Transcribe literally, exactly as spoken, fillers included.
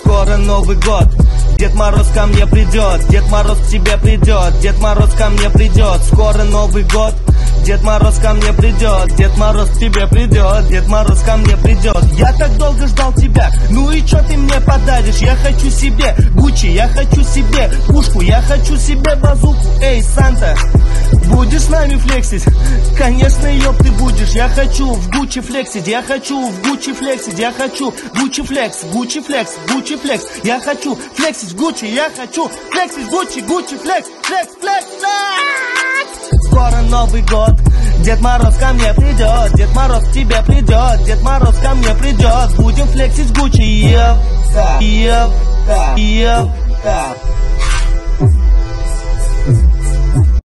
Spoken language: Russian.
Скоро Новый год, Дед Мороз ко мне придет, Дед Мороз к тебе придет, Дед Мороз ко мне придет. Скоро Новый год, Дед Мороз ко мне придет, Дед Мороз к тебе придет, Дед Мороз ко мне придет. Я так долго ждал тебя, ну и чё ты мне подаришь? Я хочу себе Гуччи, я хочу себе пушку, я хочу себе базуку. Эй, Санта, будешь с нами флексить? Конечно, ёб ты будешь. Я хочу в Гуччи флексить, я хочу в Гуччи флексить, я хочу Гуччи флекс, Гуччи флекс, Гуччи флекс. Я хочу флексить в Гуччи, я хочу флексить в Гуччи, Гуччи флекс, флекс, флекс, флекс. Скоро Новый год, Дед Мороз ко мне придет, Дед Мороз к тебе придет, Дед Мороз ко мне придет. Будем флексить в Гуччи, еп, еп, еп.